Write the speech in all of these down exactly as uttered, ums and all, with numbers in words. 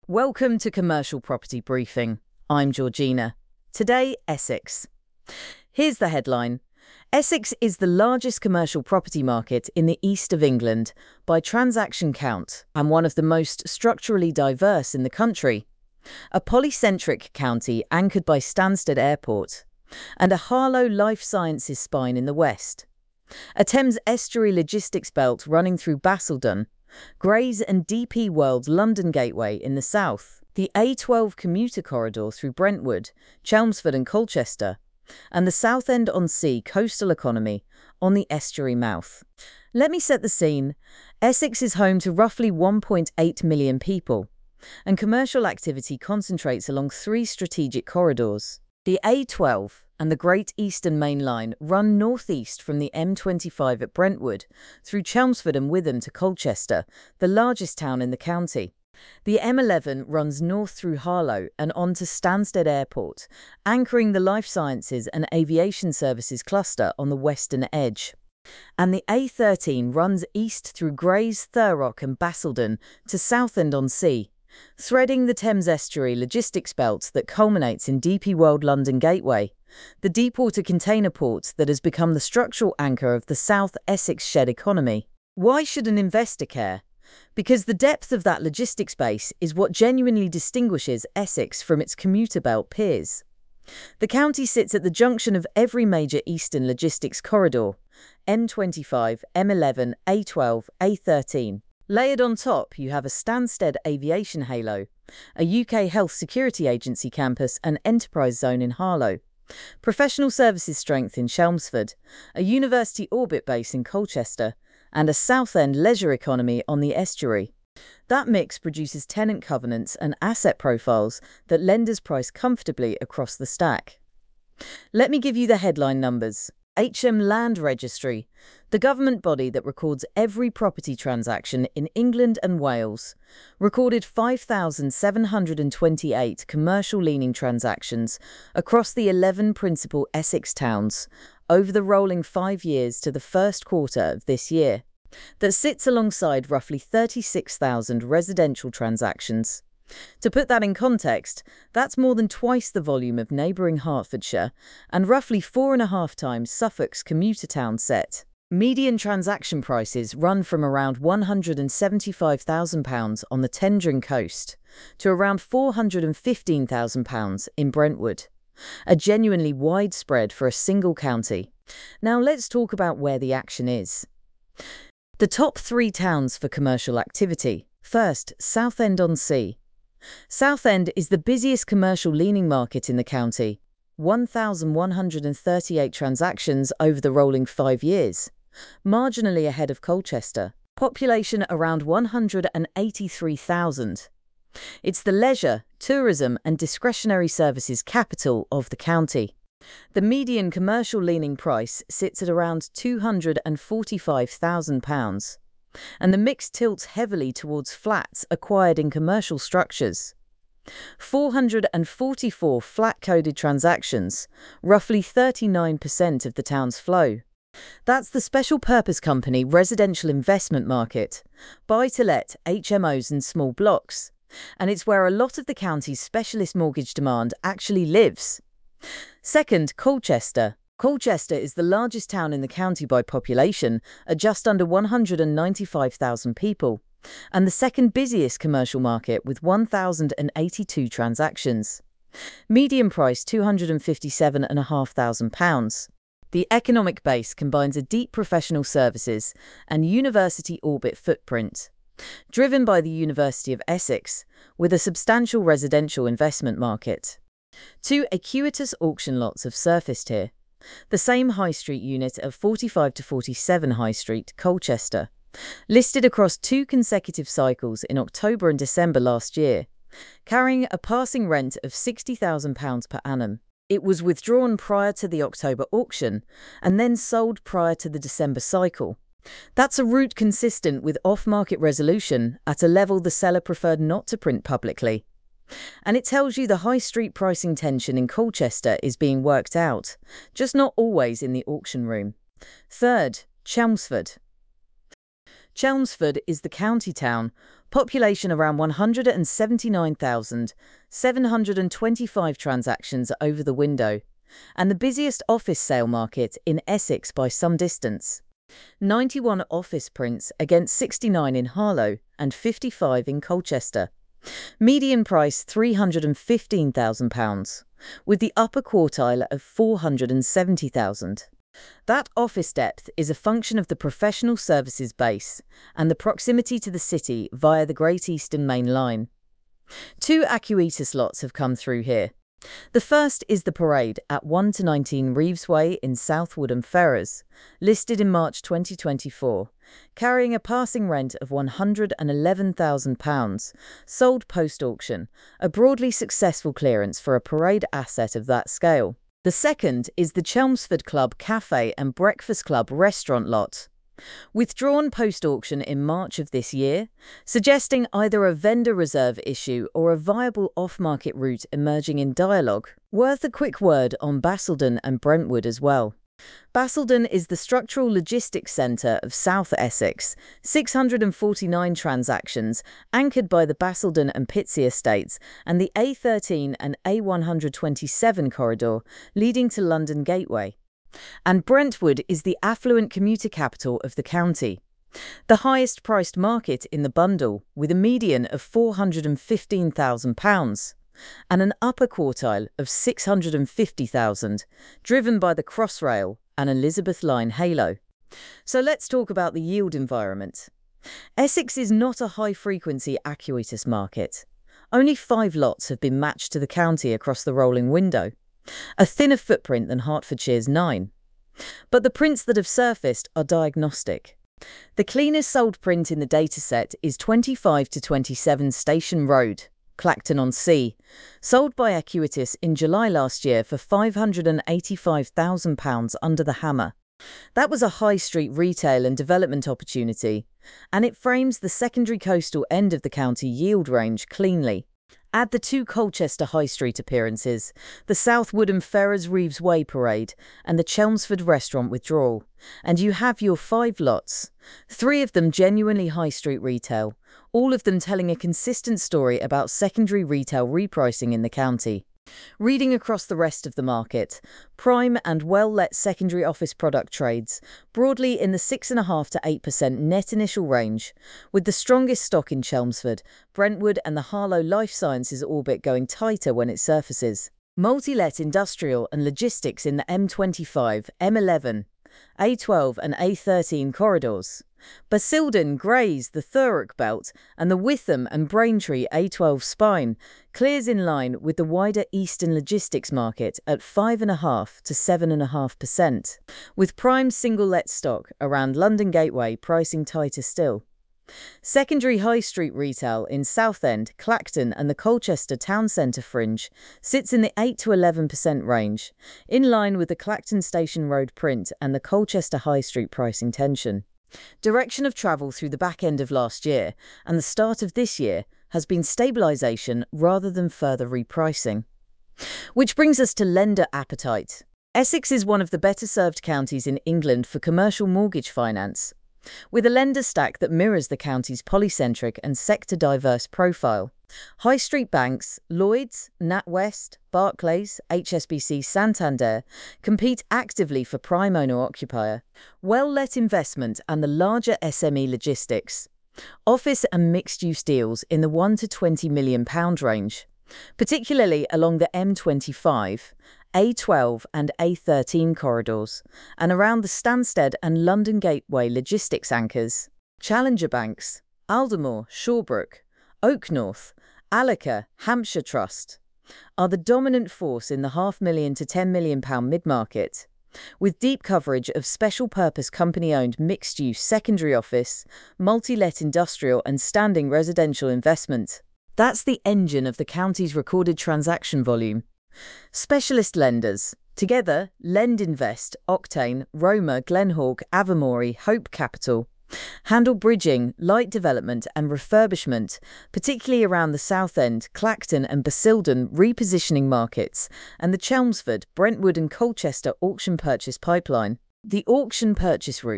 Welcome to Commercial Property Briefing. I'm Georgina. Today, Essex. Here's the headline. Essex is the largest commercial property market in the east of England by transaction count and one of the most structurally diverse in the country. A polycentric county anchored by Stansted Airport and a Harlow life sciences spine in the west. A Thames estuary logistics belt running through Basildon, Grays and D P World London Gateway in the south, the A twelve commuter corridor through Brentwood, Chelmsford and Colchester, and the Southend-on-Sea coastal economy on the estuary mouth. Let me set the scene. Essex is home to roughly one point eight million people, and commercial activity concentrates along three strategic corridors. The A twelve and the Great Eastern Main Line run northeast from the M twenty-five at Brentwood through Chelmsford and Witham to Colchester, the largest town in the county. The M eleven runs north through Harlow and on to Stansted Airport, anchoring the life sciences and aviation services cluster on the western edge. And the A thirteen runs east through Grays, Thurrock and Basildon to Southend-on-Sea, threading the Thames estuary logistics belt that culminates in D P World London Gateway, the deepwater container port that has become the structural anchor of the South Essex shed economy. Why should an investor care? Because the depth of that logistics base is what genuinely distinguishes Essex from its commuter belt peers. The county sits at the junction of every major eastern logistics corridor, M twenty-five, M eleven, A twelve, A thirteen. Layered on top, you have a Stansted aviation halo, a U K Health Security Agency campus and enterprise zone in Harlow, professional services strength in Chelmsford, a university orbit base in Colchester, and a Southend leisure economy on the estuary. That mix produces tenant covenants and asset profiles that lenders price comfortably across the stack. Let me give you the headline numbers. H M Land Registry, the government body that records every property transaction in England and Wales, recorded five thousand seven hundred twenty-eight commercial-leaning transactions across the eleven principal Essex towns over the rolling five years to the first quarter of this year. That sits alongside roughly thirty-six thousand residential transactions. To put that in context, that's more than twice the volume of neighbouring Hertfordshire and roughly four and a half times Suffolk's commuter town set. Median transaction prices run from around one hundred seventy-five thousand pounds on the Tendring coast to around four hundred fifteen thousand pounds in Brentwood, a genuinely wide spread for a single county. Now let's talk about where the action is. The top three towns for commercial activity. First, Southend-on-Sea. Southend is the busiest commercial-leaning market in the county, one thousand one hundred thirty-eight transactions over the rolling five years, marginally ahead of Colchester, population around one hundred eighty-three thousand. It's the leisure, tourism and discretionary services capital of the county. The median commercial-leaning price sits at around two hundred forty-five thousand pounds. And the mix tilts heavily towards flats acquired in commercial structures. four hundred forty-four flat-coded transactions, roughly thirty-nine percent of the town's flow. That's the special purpose company residential investment market, buy-to-let H M Os and small blocks, and it's where a lot of the county's specialist mortgage demand actually lives. Second, Colchester. Colchester is the largest town in the county by population, at just under one hundred ninety-five thousand people, and the second busiest commercial market with one thousand eighty-two transactions. Median price two hundred fifty-seven thousand five hundred pounds. The economic base combines a deep professional services and university orbit footprint, driven by the University of Essex, with a substantial residential investment market. Two acuitous auction lots have surfaced here. The same High Street unit of forty-five to forty-seven High Street, Colchester, listed across two consecutive cycles in October and December last year, carrying a passing rent of sixty thousand pounds per annum. It was withdrawn prior to the October auction and then sold prior to the December cycle. That's a route consistent with off-market resolution at a level the seller preferred not to print publicly. And it tells you the high street pricing tension in Colchester is being worked out, just not always in the auction room. Third, Chelmsford. Chelmsford is the county town, Population around one hundred seventy-nine thousand seven hundred twenty-five transactions over the window, and the busiest office sale market in Essex by some distance. ninety-one office prints against sixty-nine in Harlow and fifty-five in Colchester. Median price three hundred fifteen thousand pounds, with the upper quartile of four hundred seventy thousand. That office depth is a function of the professional services base and the proximity to the city via the Great Eastern Main Line. Two Acuitas lots have come through here. The first is the Parade at one to nineteen Reeves Way in South Woodham Ferrers, listed in March twenty twenty-four, carrying a passing rent of one hundred eleven thousand pounds, sold post-auction, a broadly successful clearance for a Parade asset of that scale. The second is the Chelmsford Club Cafe and Breakfast Club restaurant lot, withdrawn post-auction in March of this year, suggesting either a vendor reserve issue or a viable off-market route emerging in dialogue. Worth a quick word on Basildon and Brentwood as well. Basildon is the structural logistics centre of South Essex, six hundred forty-nine transactions anchored by the Basildon and Pitsea estates and the A thirteen and A one hundred twenty-seven corridor leading to London Gateway. And Brentwood is the affluent commuter capital of the county, the highest priced market in the bundle, with a median of four hundred fifteen thousand pounds and an upper quartile of six hundred fifty thousand, driven by the Crossrail and Elizabeth Line halo. So let's talk about the yield environment. Essex is not a high-frequency Acuitas market. Only five lots have been matched to the county across the rolling window, a thinner footprint than Hertfordshire's nine. But the prints that have surfaced are diagnostic. The cleanest sold print in the dataset is twenty-five to twenty-seven Station Road, Clacton-on-Sea, sold by Acuitas in July last year for five hundred eighty-five thousand pounds under the hammer. That was a high street retail and development opportunity, and it frames the secondary coastal end of the county yield range cleanly. Add the two Colchester High Street appearances, the South Woodham Ferrers Reeves Way Parade and the Chelmsford Restaurant withdrawal, and you have your five lots, three of them genuinely high street retail, all of them telling a consistent story about secondary retail repricing in the county. Reading across the rest of the market, prime and well-let secondary office product trades broadly in the six point five to eight percent net initial range, with the strongest stock in Chelmsford, Brentwood and the Harlow Life Sciences orbit going tighter when it surfaces. Multi-let industrial and logistics in the M twenty-five, M eleven, A twelve and A thirteen corridors. Basildon graze the Thurrock Belt and the Witham and Braintree A twelve spine clears in line with the wider eastern logistics market at five point five to seven point five percent, with prime single-let stock around London Gateway pricing tighter still. Secondary high street retail in Southend, Clacton and the Colchester town centre fringe sits in the eight to eleven percent range, in line with the Clacton Station Road print and the Colchester high street pricing tension. Direction of travel through the back end of last year and the start of this year has been stabilisation rather than further repricing. Which brings us to lender appetite. Essex is one of the better served counties in England for commercial mortgage finance, with a lender stack that mirrors the county's polycentric and sector-diverse profile. High street banks, Lloyds, NatWest, Barclays, H S B C Santander compete actively for prime owner-occupier, well-let investment and the larger S M E logistics, office and mixed-use deals in the one to twenty million pound range, particularly along the M twenty-five, A twelve and A thirteen corridors, and around the Stansted and London Gateway logistics anchors. Challenger banks, Aldermore, Shawbrook, Oaknorth, Alaka, Hampshire Trust, are the dominant force in the half million to ten million pound mid-market, with deep coverage of special-purpose company-owned mixed-use secondary office, multi-let industrial and standing residential investment. That's the engine of the county's recorded transaction volume. Specialist lenders, together LendInvest, Octane, Roma, Glenhawk, Avamori, Hope Capital, handle bridging, light development and refurbishment, particularly around the Southend, Clacton and Basildon repositioning markets and the Chelmsford, Brentwood and Colchester auction purchase pipeline. The auction purchase route,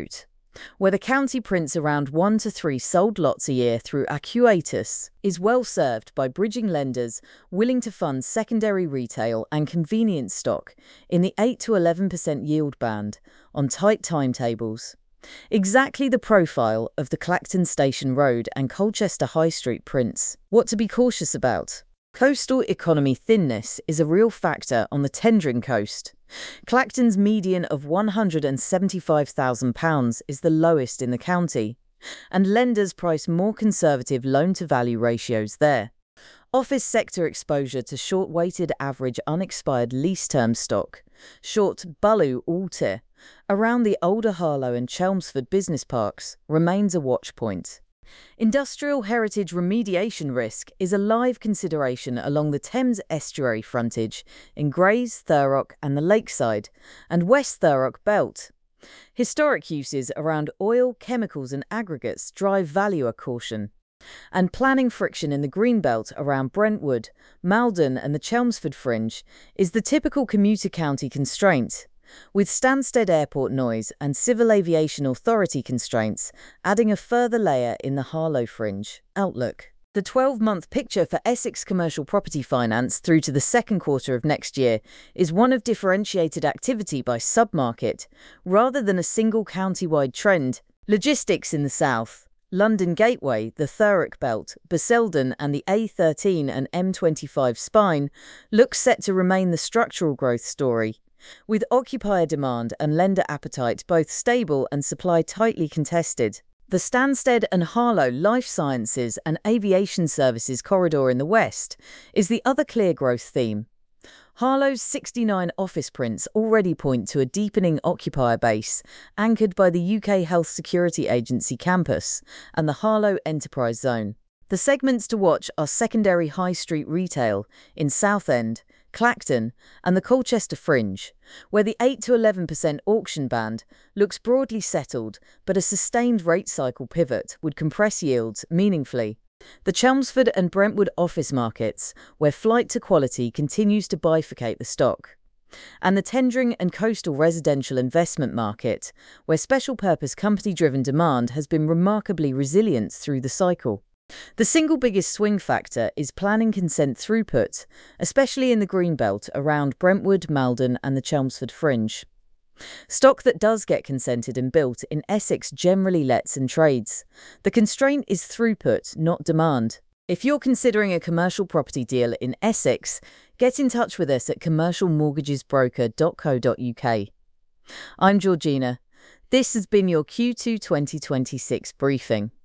where the county prints around one to three sold lots a year through Acuatus, is well served by bridging lenders willing to fund secondary retail and convenience stock in the eight to eleven percent yield band on tight timetables. Exactly the profile of the Clacton Station Road and Colchester High Street prints. What to be cautious about? Coastal economy thinness is a real factor on the tendering coast. Clacton's median of one hundred seventy-five thousand pounds is the lowest in the county, and lenders price more conservative loan-to-value ratios there. Office sector exposure to short-weighted average unexpired lease term stock, short Bullu Altir, around the older Harlow and Chelmsford business parks remains a watch point. Industrial heritage remediation risk is a live consideration along the Thames estuary frontage in Grays, Thurrock and the Lakeside and West Thurrock belt. Historic uses around oil, chemicals and aggregates drive valuer caution. And planning friction in the Greenbelt around Brentwood, Maldon and the Chelmsford fringe is the typical commuter county constraint, with Stansted Airport noise and Civil Aviation Authority constraints adding a further layer in the Harlow fringe. Outlook. The twelve-month picture for Essex commercial property finance through to the second quarter of next year is one of differentiated activity by submarket, rather than a single county-wide trend. Logistics in the south, London Gateway, the Thurrock Belt, Basildon and the A thirteen and M twenty-five spine looks set to remain the structural growth story, with occupier demand and lender appetite both stable and supply tightly contested. The Stansted and Harlow Life Sciences and Aviation Services corridor in the west is the other clear growth theme. Harlow's sixty-nine office prints already point to a deepening occupier base, anchored by the U K Health Security Agency campus and the Harlow Enterprise Zone. The segments to watch are secondary high street retail in Southend, Clacton and the Colchester fringe, where the eight to eleven percent auction band looks broadly settled, but a sustained rate cycle pivot would compress yields meaningfully. The Chelmsford and Brentwood office markets, where flight to quality continues to bifurcate the stock. And the tendering and coastal residential investment market, where special-purpose company-driven demand has been remarkably resilient through the cycle. The single biggest swing factor is planning consent throughput, especially in the Greenbelt around Brentwood, Maldon and the Chelmsford fringe. Stock that does get consented and built in Essex generally lets and trades. The constraint is throughput, not demand. If you're considering a commercial property deal in Essex, get in touch with us at commercial mortgages broker dot co dot U K. I'm Georgina. This has been your Q two twenty twenty-six briefing.